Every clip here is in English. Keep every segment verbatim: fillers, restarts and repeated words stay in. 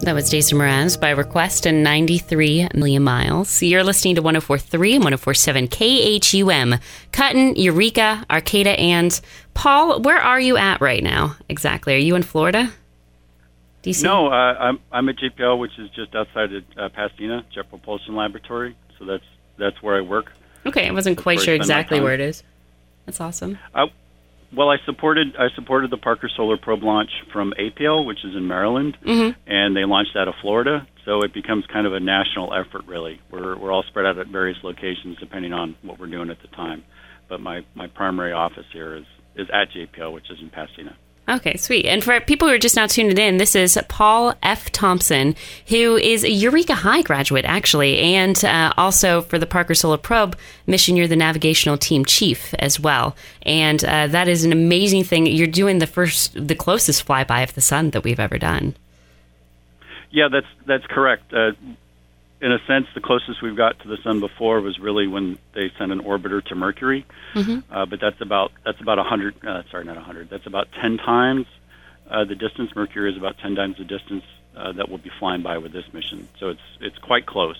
That was Jason Mraz by request and ninety-three million miles. You're listening to one oh four point three and one oh four point seven K H U M. Cutten, Eureka, Arcata, and Paul, where are you at right now exactly? Are you in Florida? D C? No, uh, I'm I'm at J P L, which is just outside of uh, Pasadena, Jet Propulsion Laboratory. So that's that's where I work. Okay, I wasn't That's quite where I sure spend my exactly time. where it is. That's awesome. Uh, well, I supported I supported the Parker Solar Probe launch from A P L, which is in Maryland, Mm-hmm. and they launched out of Florida. So it becomes kind of a national effort, really. We're we're all spread out at various locations depending on what we're doing at the time. But my, my primary office here is, is at J P L, which is in Pasadena. Okay, sweet. And for people who are just now tuning in, this is Paul F. Thompson, who is a Eureka High graduate, actually, and uh, also for the Parker Solar Probe mission, you're the navigational team chief as well. And uh, that is an amazing thing. You're doing the first, the closest flyby of the sun that we've ever done. Yeah, that's that's correct. Uh, in a sense, the closest we've got to the sun before was really when they sent an orbiter to Mercury. Mm-hmm. Uh, but that's about that's about a hundred. Uh, sorry, not a hundred. That's about ten times uh, the distance. Mercury is about ten times the distance uh, that we'll be flying by with this mission. So it's it's quite close.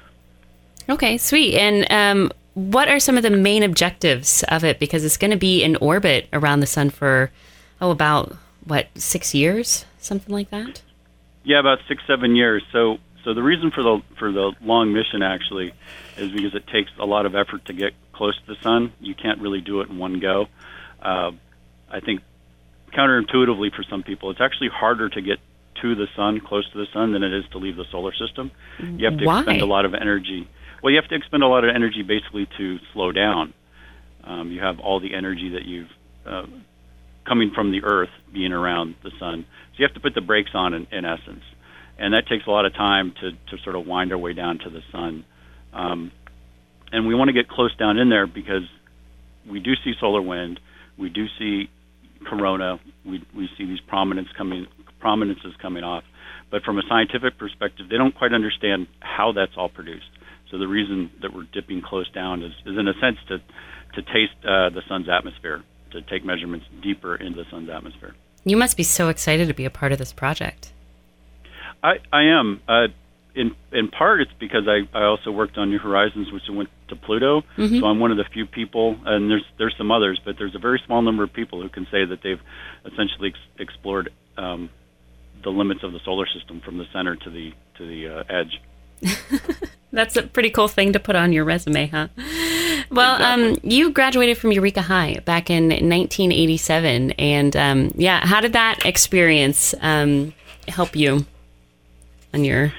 Okay, sweet. And um, what are some of the main objectives of it? Because it's going to be in orbit around the sun for oh, about what six years, something like that. Yeah, about six seven years. So. So the reason for the for the long mission actually is because it takes a lot of effort to get close to the sun. You can't really do it in one go. Uh, I think counterintuitively for some people, it's actually harder to get to the sun, close to the sun, than it is to leave the solar system. You have to Why? expend a lot of energy. Well, you have to expend a lot of energy basically to slow down. Um, you have all the energy that you've uh, coming from the Earth being around the sun. So you have to put the brakes on in, in essence. And that takes a lot of time to, to sort of wind our way down to the sun. Um, and we want to get close down in there because we do see solar wind, we do see corona, we, we see these prominence coming, prominences coming off. But from a scientific perspective, they don't quite understand how that's all produced. So the reason that we're dipping close down is, is in a sense, to, to taste uh, the sun's atmosphere, to take measurements deeper into the sun's atmosphere. You must be so excited to be a part of this project. I, I am. Uh, in in part, it's because I, I also worked on New Horizons, which went to Pluto. Mm-hmm. So I'm one of the few people, and there's there's some others, but there's a very small number of people who can say that they've essentially ex- explored um, the limits of the solar system from the center to the to the uh, edge. That's a pretty cool thing to put on your resume, huh? Well, Exactly. um, you graduated from Eureka High back in nineteen eighty-seven, and um, yeah, how did that experience um, help you on your?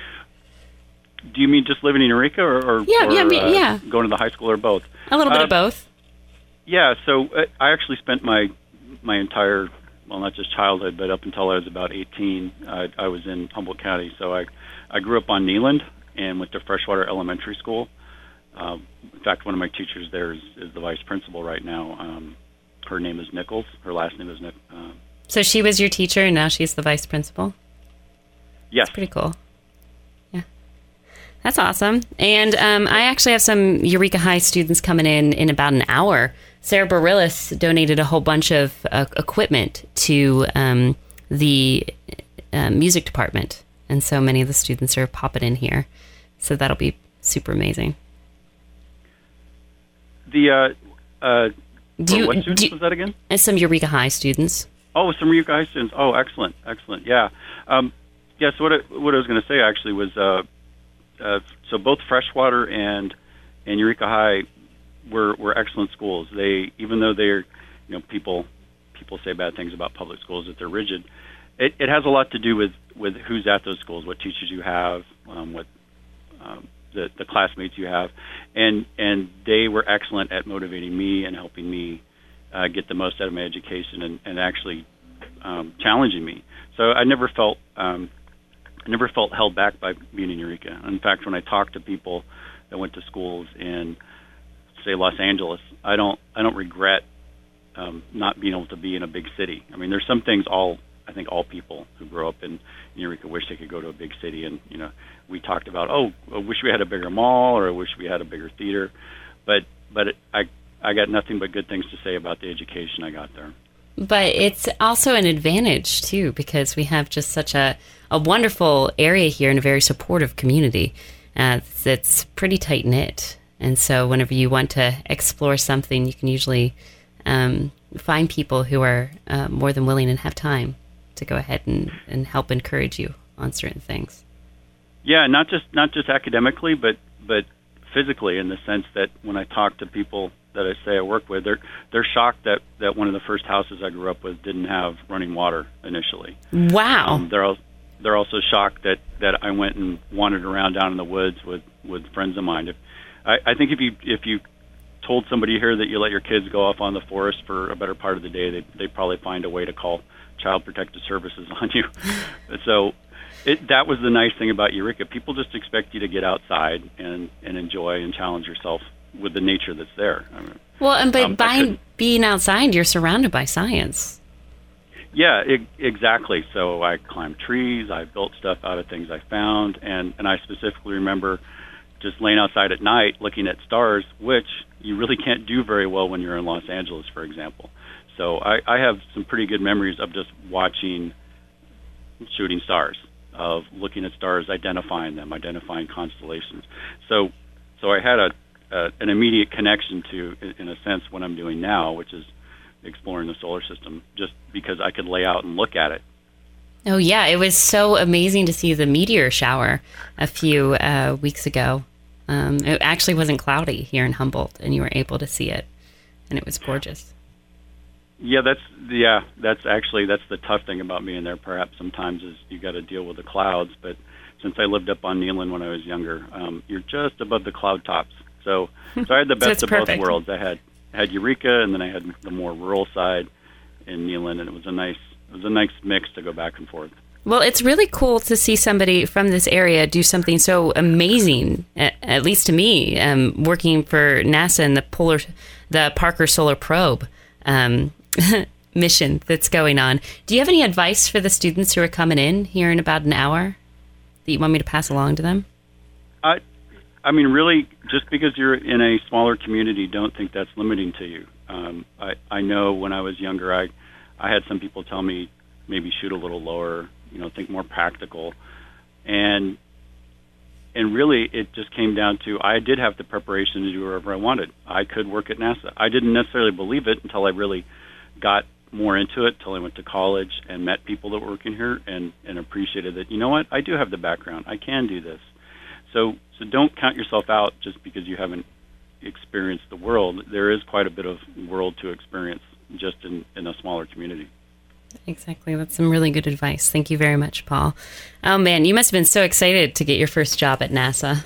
Do you mean just living in Eureka, or, or, Yeah, or yeah, I mean, uh, yeah. going to the high school, or both? A little bit Uh, of both. Yeah, so uh, I actually spent my my entire, well, not just childhood, but up until I was about eighteen, I, I was in Humboldt County. So I, I grew up on Neeland and went to Freshwater Elementary School. Uh, in fact, one of my teachers there is, is the vice principal right now. Um, her name is Nichols. Her last name is Nick. Uh, So she was your teacher, and now she's the vice principal. yes. That's pretty cool. Yeah, that's awesome. And um, I actually have some Eureka High students coming in in about an hour. Sarah Barillas donated a whole bunch of uh, equipment to um, the uh, music department, and so many of the students are popping in here. So that'll be super amazing. The uh, uh, Do you, what students do you- was that again? and some Eureka High students. Oh, some Eureka High students. Oh, excellent, excellent. Yeah, um, yeah. So what I, what I was going to say actually was, uh, uh, so both Freshwater and and Eureka High were were excellent schools. They, even though they're, you know, people people say bad things about public schools, that they're rigid. It, it has a lot to do with, with who's at those schools, what teachers you have, um, what um, the the classmates you have, and and they were excellent at motivating me and helping me Uh, get the most out of my education, and, and actually um, challenging me. So I never felt um, I never felt held back by being in Eureka. In fact, when I talk to people that went to schools in, say, Los Angeles, I don't I don't regret um, not being able to be in a big city. I mean, there's some things all I think all people who grow up in, in Eureka wish they could go to a big city. And you know, we talked about, oh, I wish we had a bigger mall, or I wish we had a bigger theater, but but it, I. I got nothing but good things to say about the education I got there. but it's also an advantage too, because we have just such a, a wonderful area here and a very supportive community uh, that's pretty tight knit. And so whenever you want to explore something, you can usually um, find people who are uh, more than willing and have time to go ahead and, and help encourage you on certain things. Yeah, not just not just academically, but but physically, in the sense that when I talk to people that I say I work with, they're they're shocked that, that one of the first houses I grew up with didn't have running water initially. Wow. Um, they're al- they're also shocked that, that I went and wandered around down in the woods with, with friends of mine. If, I, I think if you if you told somebody here that you let your kids go off on the forest for a better part of the day, they they probably find a way to call Child Protective Services on you. So it, that was the nice thing about Eureka. People just expect you to get outside and, and enjoy and challenge yourself with the nature that's there. I mean, well, and but um, by being outside, you're surrounded by science. Yeah, it, exactly. So I climbed trees, I built stuff out of things I found, and, and I specifically remember just laying outside at night looking at stars, which you really can't do very well when you're in Los Angeles, for example. So I, I have some pretty good memories of just watching shooting stars, of looking at stars, identifying them, identifying constellations. So so I had a, a an immediate connection to, in a sense, what I'm doing now, which is exploring the solar system, just because I could lay out and look at it. Oh, yeah. It was so amazing to see the meteor shower a few uh, weeks ago. Um, it actually wasn't cloudy here in Humboldt, and you were able to see it, and it was gorgeous. Yeah, that's yeah, that's actually that's the tough thing about being there. Perhaps sometimes is you got to deal with the clouds. But since I lived up on Nealon when I was younger, um, you're just above the cloud tops. So, so I had the best so of perfect. both worlds. I had had Eureka, and then I had the more rural side in Nealon, and it was a nice it was a nice mix to go back and forth. Well, it's really cool to see somebody from this area do something so amazing, at, at least to me, um, working for NASA and the Polar, the Parker Solar Probe um, mission that's going on. Do you have any advice for the students who are coming in here in about an hour that you want me to pass along to them? I, I mean, really, just because you're in a smaller community, don't think that's limiting to you. Um, I, I know when I was younger, I, I had some people tell me maybe shoot a little lower, you know, think more practical. And and really it just came down to I did have the preparation to do wherever I wanted. I could work at NASA. I didn't necessarily believe it until I really got more into it, until I went to college and met people that were working here and, and appreciated that, you know what, I do have the background. I can do this. So so don't count yourself out just because you haven't experienced the world. There is quite a bit of world to experience just in, in a smaller community. Exactly. That's some really good advice. Thank you very much, Paul. Oh, man, you must have been so excited to get your first job at NASA.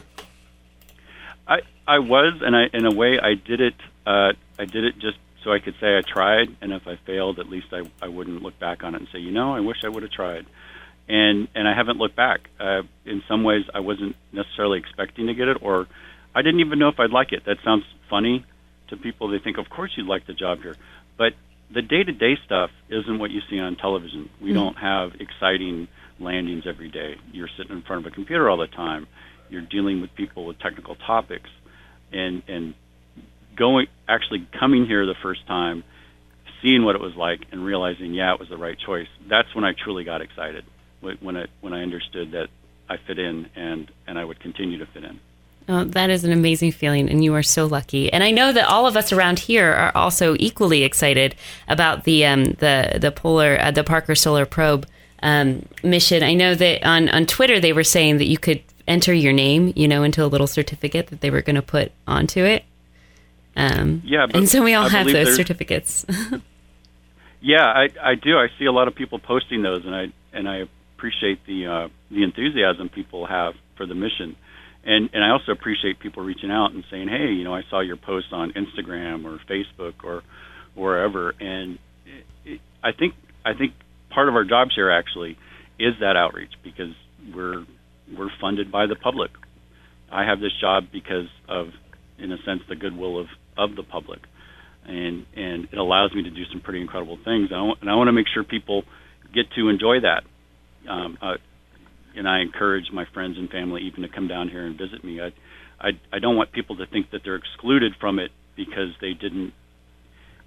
I I was, and I in a way I did it. Uh, I did it just so I could say I tried, and if I failed, at least I, I wouldn't look back on it and say, you know, I wish I would have tried. And and I haven't looked back. Uh, in some ways, I wasn't necessarily expecting to get it, or I didn't even know if I'd like it. That sounds funny to people. They think, of course you'd like the job here. But the day-to-day stuff isn't what you see on television. We mm-hmm. don't have exciting landings every day. You're sitting in front of a computer all the time. You're dealing with people with technical topics. And and going, actually coming here the first time, seeing what it was like and realizing, yeah, it was the right choice. That's when I truly got excited, when I, when I understood that I fit in and, and I would continue to fit in. Oh, that is an amazing feeling, and you are so lucky. And I know that all of us around here are also equally excited about the um, the the polar uh, the Parker Solar Probe um, mission. I know that on, on Twitter they were saying that you could enter your name, you know, into a little certificate that they were going to put onto it. Um, yeah, but and so we all I have those there's... certificates. Yeah, I, I do. I see a lot of people posting those, and I and I appreciate the uh, the enthusiasm people have for the mission. And and I also appreciate people reaching out and saying, hey, you know, I saw your post on Instagram or Facebook or wherever. And it, it, I think I think part of our jobs here actually is that outreach, because we're we're funded by the public. I have this job because of, in a sense, the goodwill of, of the public, and and it allows me to do some pretty incredible things. And I, want, and I want to make sure people get to enjoy that. Um, uh, And I encourage my friends and family even to come down here and visit me. I, I, I don't want people to think that they're excluded from it because they didn't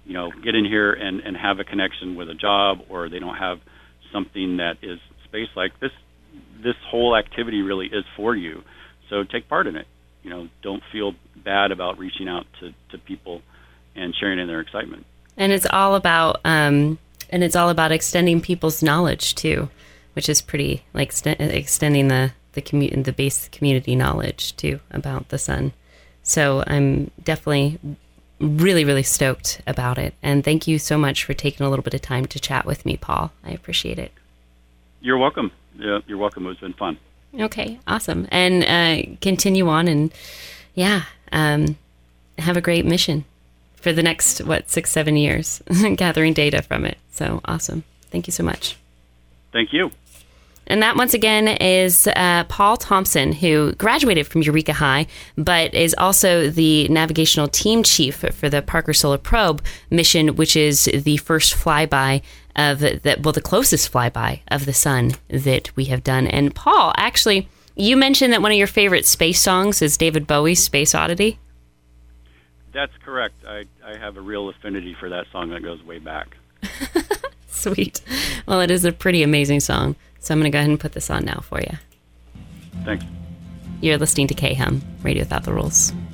you know, get in here and, and have a connection with a job, or they don't have something that is space-like, this this whole activity really is for you. So take part in it. You know, don't feel bad about reaching out to, to people and sharing in their excitement. And it's all about um, and it's all about extending people's knowledge too, which is pretty like st- extending the the commu- the base community knowledge too about the sun. So I'm definitely really, really stoked about it. And thank you so much for taking a little bit of time to chat with me, Paul. I appreciate it. You're welcome. Yeah, you're welcome. It's been fun. Okay, awesome. And uh, continue on and, yeah, um, have a great mission for the next, what, six, seven years, gathering data from it. So awesome. Thank you so much. Thank you. And that, once again, is uh, Paul Thompson, who graduated from Eureka High, but is also the navigational team chief for the Parker Solar Probe mission, which is the first flyby of the, well, the closest flyby of the sun that we have done. And Paul, actually, you mentioned that one of your favorite space songs is David Bowie's Space Oddity. That's correct. I, I have a real affinity for that song that goes way back. Sweet. Well, it is a pretty amazing song. So I'm going to go ahead and put this on now for you. Thanks. You're listening to K H U M, Radio Without the Rules.